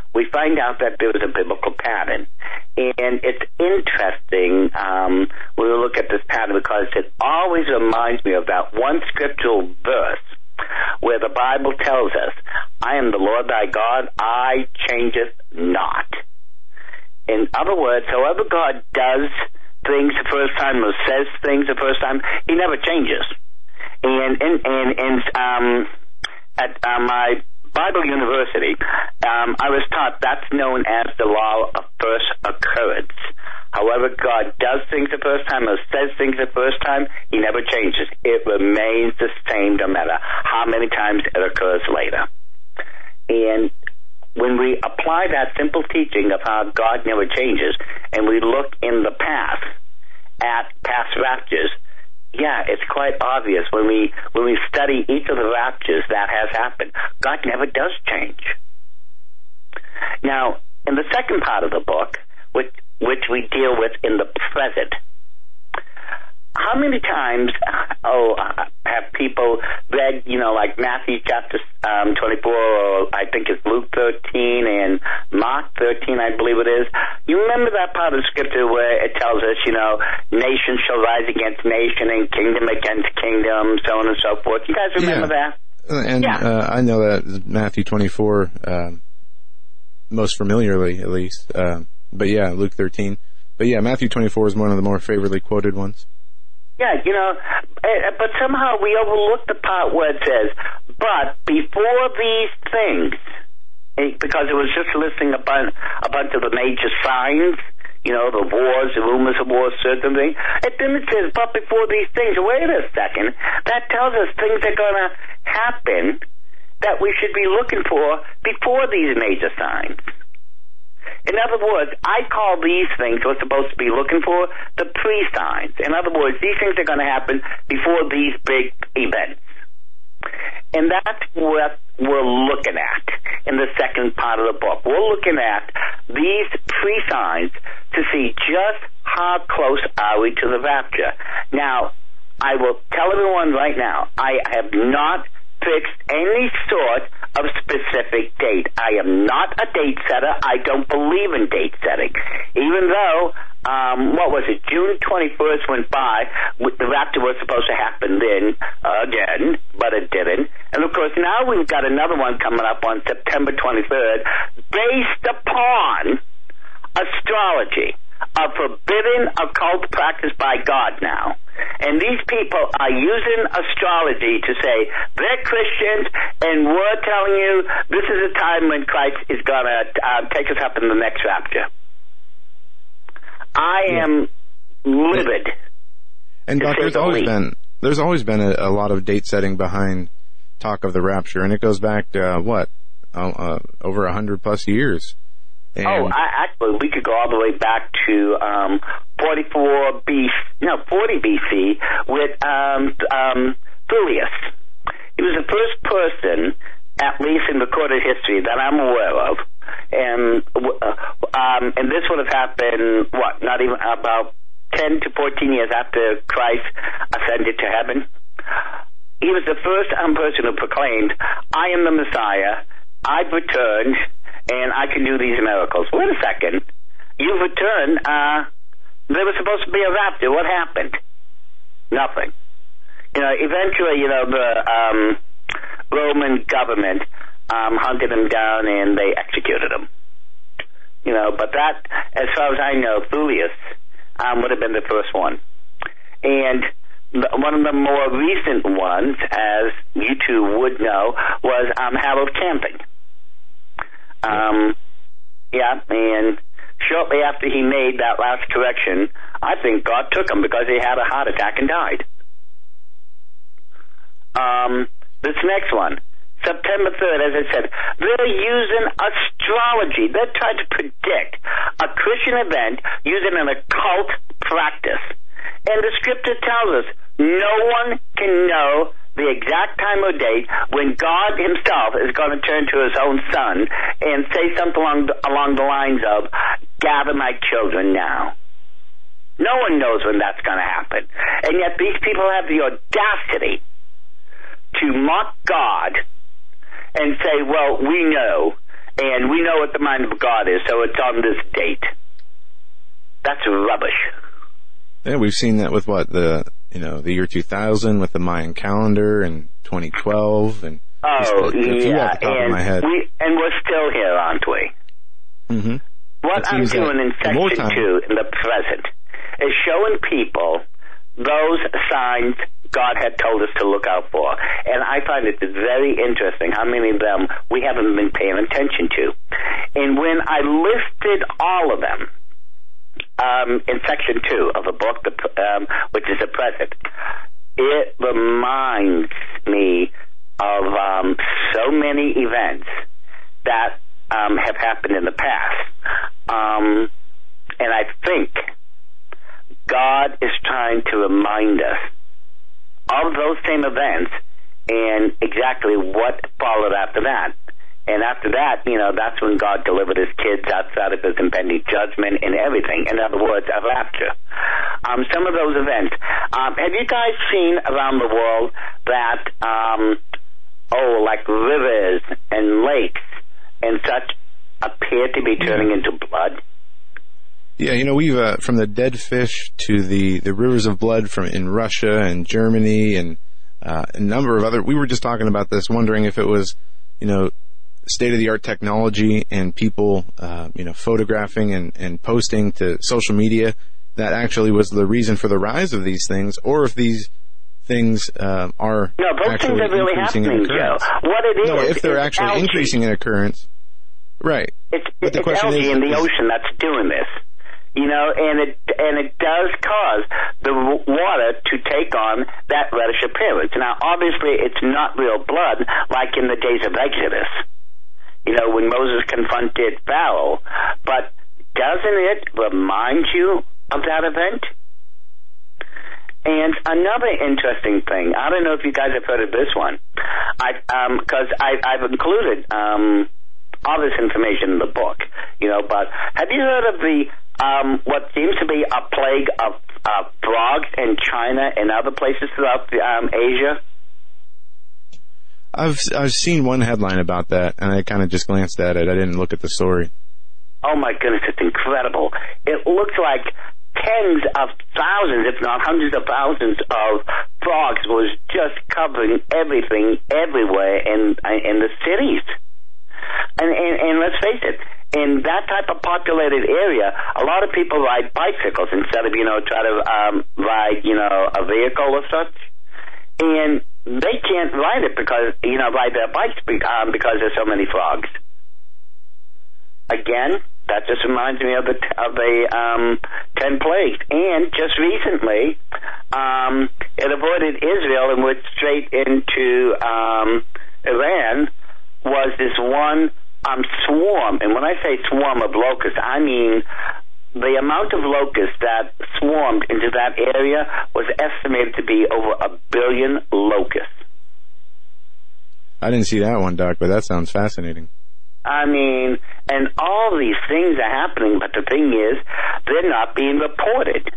Speaker 7: we find out that there was a biblical pattern. And it's interesting um, when we look at this pattern because it always reminds me of that one scriptural verse where the Bible tells us, I am the Lord thy God, I changeth not. In other words, however God does things the first time or says things the first time, he never changes. And, and, and, and um, at uh, my Bible University, um, I was taught that's known as the law of first occurrence. However God does things the first time or says things the first time, he never changes. It remains the same no matter how many times it occurs later. And when we apply that simple teaching of how God never changes, and we look in the past at past raptures, yeah, it's quite obvious when we when we study each of the raptures that has happened. God never does change. Now, in the second part of the book, which which we deal with in the present, how many times, oh, have people read, you know, like Matthew chapter um, twenty-four, or I think it's Luke thirteen and Mark thirteen, I believe it is. You remember that part of the scripture where it tells us, you know, nation shall rise against nation and kingdom against kingdom, so on and so forth. You guys remember
Speaker 3: yeah.
Speaker 7: that?
Speaker 3: And yeah. uh, I know that Matthew twenty-four, um, most familiarly at least. Uh, but yeah, Luke thirteen. But yeah, Matthew twenty-four is one of the more favorably quoted ones.
Speaker 7: Yeah, you know, but somehow we overlook the part where it says, but before these things, because it was just listing a bunch, a bunch of the major signs, you know, the wars, the rumors of wars, certain things, and then it says, but before these things, wait a second, that tells us things are going to happen that we should be looking for before these major signs. In other words, I call these things we're supposed to be looking for the pre-signs. In other words, these things are going to happen before these big events. And that's what we're looking at in the second part of the book. We're looking at these pre-signs to see just how close are we to the rapture. Now, I will tell everyone right now, I have not fixed any sort of specific date. I am not a date setter. I don't believe in date setting. Even though, um, what was it, June twenty-first went by, the rapture was supposed to happen then uh, again, but it didn't. And of course, now we've got another one coming up on September twenty-third, based upon astrology, a forbidden occult practice by God now. And these people are using astrology to say they're Christians, and we're telling you this is a time when Christ is going to uh, take us up in the next rapture. I yeah. am livid.
Speaker 3: And Doc, there's always been there's always been a, a lot of date setting behind talk of the rapture, and it goes back to uh, what uh, uh, over a hundred plus years. And
Speaker 7: oh, I, actually, we could go all the way back to um, forty-four B C, no, forty B C with um, um, Thulius. He was the first person, at least in recorded history, that I'm aware of, and uh, um, and this would have happened, what, not even about ten to fourteen years after Christ ascended to heaven. He was the first um, person who proclaimed, I am the Messiah, I've returned, and I can do these miracles. Wait a second. You've returned. Uh, there was supposed to be a rapture. What happened? Nothing. You know, eventually, you know, the um, Roman government um, hunted him down and they executed him. You know, but that, as far as I know, Thulius um, would have been the first one. And the, one of the more recent ones, as you two would know, was um, Harold Camping. Um, yeah, and shortly after he made that last correction, I think God took him because he had a heart attack and died. Um, this next one, September third, as I said, they're using astrology. They're trying to predict a Christian event using an occult practice. And the scripture tells us no one can know the exact time or date when God himself is going to turn to his own son and say something along the, along the lines of, gather my children now. No one knows when that's going to happen. And yet these people have the audacity to mock God and say, well, we know. And we know what the mind of God is, so it's on this date. That's rubbish.
Speaker 3: Yeah, we've seen that with what, the, you know, the year two thousand with the Mayan calendar and twenty twelve and
Speaker 7: oh,
Speaker 3: a, a few
Speaker 7: yeah,
Speaker 3: off the top
Speaker 7: and,
Speaker 3: of my head.
Speaker 7: We, and we're still here, aren't we?
Speaker 3: Mm-hmm.
Speaker 7: What
Speaker 3: It
Speaker 7: I'm
Speaker 3: seems
Speaker 7: doing in
Speaker 3: that more
Speaker 7: section
Speaker 3: time-
Speaker 7: two in the present is showing people those signs God had told us to look out for. And I find it very interesting how many of them we haven't been paying attention to. And when I listed all of them um, in section two of the book, the, um, which is the present, it reminds me of um, so many events that um, have happened in the past. Um, and I think God is trying to remind us of those same events and exactly what followed after that. And after that, you know, that's when God delivered his kids outside of his impending judgment and everything. In other words, a rapture. Um, some of those events. Um, have you guys seen around the world that, um, oh, like rivers and lakes and such appear to be turning into blood?
Speaker 3: Yeah, you know, we've, uh, from the dead fish to the, the rivers of blood from in Russia and Germany and uh, a number of other, we were just talking about this, wondering if it was, you know, state-of-the-art technology and people, uh, you know, photographing and, and posting to social media that actually was the reason for the rise of these things, or if these things uh, are
Speaker 7: no, those
Speaker 3: actually
Speaker 7: things are really
Speaker 3: increasing
Speaker 7: happening,
Speaker 3: in occurrence.
Speaker 7: Joe. What it is,
Speaker 3: no, if they're actually
Speaker 7: algae.
Speaker 3: increasing in occurrence, right.
Speaker 7: It's,
Speaker 3: but the
Speaker 7: it's
Speaker 3: question
Speaker 7: algae
Speaker 3: is,
Speaker 7: in the
Speaker 3: is,
Speaker 7: ocean that's doing this. You know, and it and it does cause the water to take on that reddish appearance. Now, obviously, it's not real blood like in the days of Exodus, you know, when Moses confronted Pharaoh. But doesn't it remind you of that event? And another interesting thing, I don't know if you guys have heard of this one, I um because I I've included um all this information in the book, you know. But have you heard of the Um, what seems to be a plague of uh, frogs in China and other places throughout um, Asia?
Speaker 3: I've I've seen one headline about that, and I kind of just glanced at it. I didn't look at the story.
Speaker 7: Oh my goodness, it's incredible! It looks like tens of thousands, if not hundreds of thousands, of frogs was just covering everything, everywhere in in the cities. And, and and let's face it, in that type of populated area, a lot of people ride bicycles instead of, you know, try to um, ride, you know, a vehicle or such. And they can't ride it because, you know, ride their bikes um, because there's so many frogs. Again, that just reminds me of the of the um, ten plagues. And just recently, um, it avoided Israel and went straight into um, Iran. Was this one um, swarm, and when I say swarm of locusts, I mean the amount of locusts that swarmed into that area was estimated to be over a billion locusts.
Speaker 3: I didn't see that one, Doc, but that sounds fascinating.
Speaker 7: I mean, and all these things are happening, but the thing is, they're not being reported.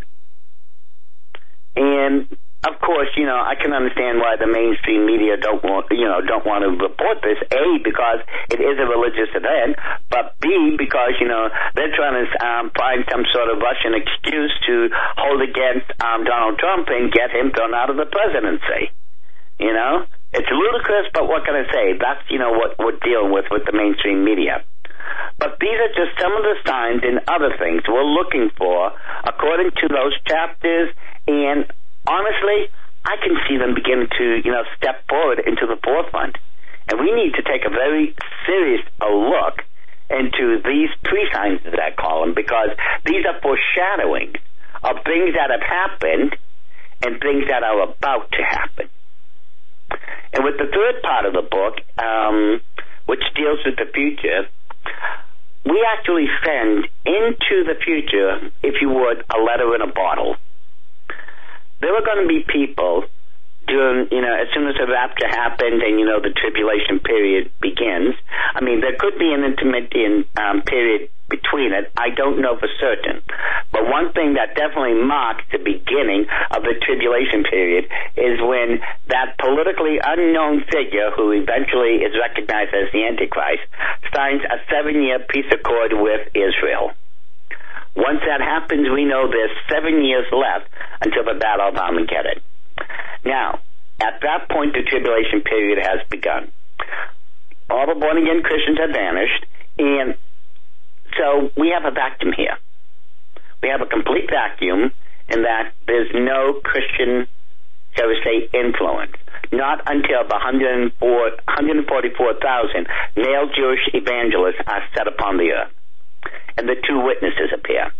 Speaker 7: And of course, you know, I can understand why the mainstream media don't want, you know, don't want to report this. A, because it is a religious event, but B, because, you know, they're trying to um, find some sort of Russian excuse to hold against um, Donald Trump and get him thrown out of the presidency. You know, it's ludicrous, but what can I say? That's, you know, what we're dealing with with the mainstream media. But these are just some of the signs and other things we're looking for according to those chapters. And honestly, I can see them beginning to, you know, step forward into the forefront. And we need to take a very serious a look into these three signs, as I call them, because these are foreshadowing of things that have happened and things that are about to happen. And with the third part of the book, um, which deals with the future, we actually send into the future, if you would, a letter in a bottle. There are going to be people during, you know, as soon as the rapture happened and, you know, the tribulation period begins. I mean, there could be an intermittent um, period between it, I don't know for certain. But one thing that definitely marks the beginning of the tribulation period is when that politically unknown figure, who eventually is recognized as the Antichrist, signs a seven-year peace accord with Israel. Once that happens, we know there's seven years left until the Battle of Armageddon. Now, at that point, the tribulation period has begun. All the born-again Christians have vanished, and so we have a vacuum here. We have a complete vacuum in that there's no Christian, shall we say, influence. Not until the one hundred forty-four thousand male Jewish evangelists are set upon the earth, and the two witnesses appear.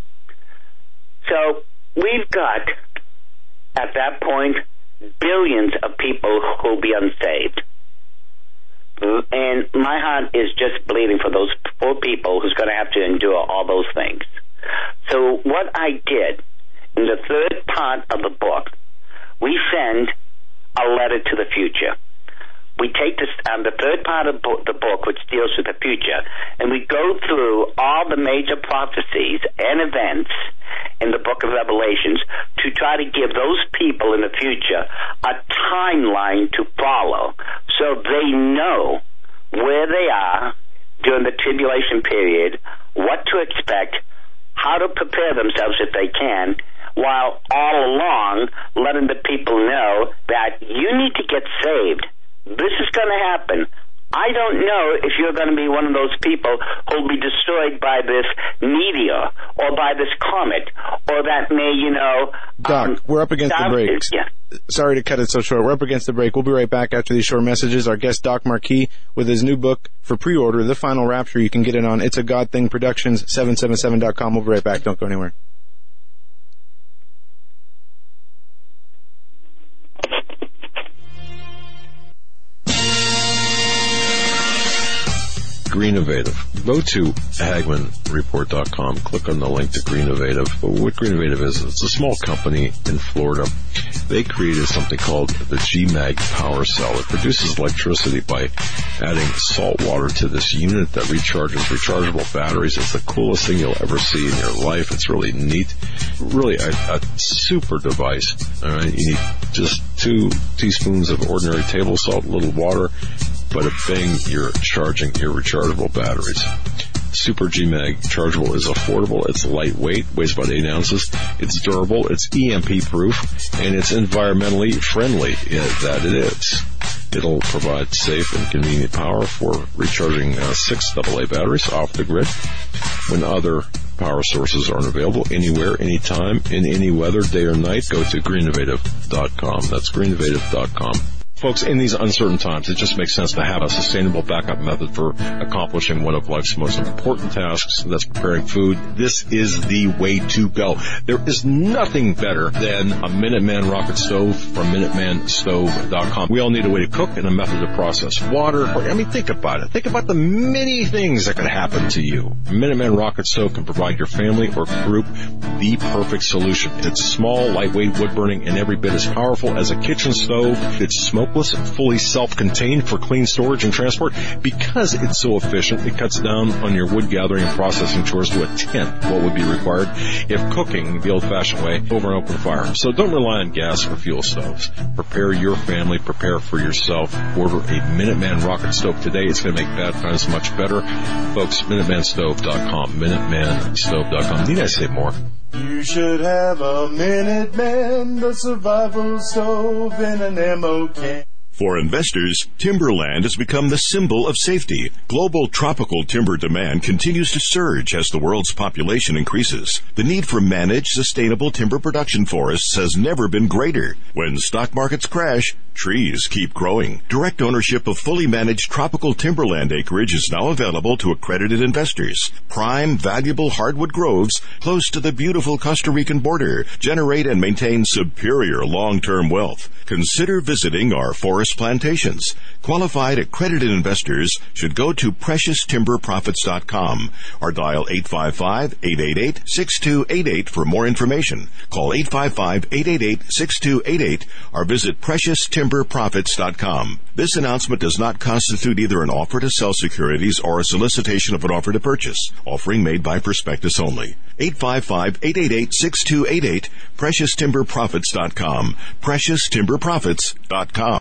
Speaker 7: So we've got, at that point, billions of people who will be unsaved. And my heart is just bleeding for those poor people who's going to have to endure all those things. So what I did, in the third part of the book, we send a letter to the future. We take this, um, the third part of the book, which deals with the future, and we go through all the major prophecies and events in the book of Revelations to try to give those people in the future a timeline to follow so they know where they are during the tribulation period, what to expect, how to prepare themselves if they can, while all along letting the people know that you need to get saved. This is going to happen. I don't know if you're going to be one of those people who'll be destroyed by this meteor or by this comet, or that may, you know...
Speaker 3: Doc, um, we're up against the break.
Speaker 7: Yeah.
Speaker 3: Sorry to cut it so short. We're up against the break. We'll be right back after these short messages. Our guest, Doc Marquis, with his new book for pre-order, The Final Rapture. You can get it on It's a God Thing Productions, seven seven seven dot com. We'll be right back. Don't go anywhere.
Speaker 2: Greenovative. Go to Hagmann Report dot com. Click on the link to Greenovative. What Greenovative is, it's a small company in Florida. They created something called the G MAG Power Cell. It produces electricity by adding salt water to this unit that recharges rechargeable batteries. It's the coolest thing you'll ever see in your life. It's really neat. Really a, a super device. All right, you need just two teaspoons of ordinary table salt, a little water. But a bang, you're charging your rechargeable batteries. Super G MAG chargeable is affordable, it's lightweight, weighs about eight ounces, it's durable, it's E M P proof, and it's environmentally friendly, yeah, that it is. It'll provide safe and convenient power for recharging uh, six double A batteries off the grid when other power sources aren't available, anywhere, anytime, in any weather, day or night. Go to Greenovative dot com. That's Greenovative dot com. Folks, in these uncertain times, it just makes sense to have a sustainable backup method for accomplishing one of life's most important tasks, that's preparing food. This is the way to go. There is nothing better than a Minuteman rocket stove from Minuteman Stove dot com. We all need a way to cook and a method to process water. I mean, think about it. Think about the many things that could happen to you. A Minuteman rocket stove can provide your family or group the perfect solution. It's small, lightweight, wood-burning, and every bit as powerful as a kitchen stove. It's smokeless and fully self-contained for clean storage and transport. Because it's so efficient, it cuts down on your wood gathering and processing chores to a tenth what would be required if cooking the old-fashioned way over an open fire. So don't rely on gas or fuel stoves. Prepare your family, prepare for yourself. Order a Minuteman rocket stove today. It's going to make bad times much better. Folks, Minuteman Stove dot com. Minuteman Stove dot com. Need I say more?
Speaker 8: You should have a Minuteman, the survival stove in an ammo can.
Speaker 9: For investors, timberland has become the symbol of safety. Global tropical timber demand continues to surge as the world's population increases. The need for managed, sustainable timber production forests has never been greater. When stock markets crash, trees keep growing. Direct ownership of fully managed tropical timberland acreage is now available to accredited investors. Prime, valuable hardwood groves close to the beautiful Costa Rican border generate and maintain superior long-term wealth. Consider visiting our forest forest plantations. Qualified accredited investors should go to precious timber profits dot com or dial eight five five, eight eight eight, six two eight eight for more information. Call eight five five, eight eight eight, six two eight eight or visit precious timber profits dot com. This announcement does not constitute either an offer to sell securities or a solicitation of an offer to purchase. Offering made by prospectus only. eight five five, eight eight eight, six two eight eight, precious timber profits dot com. precious timber profits dot com.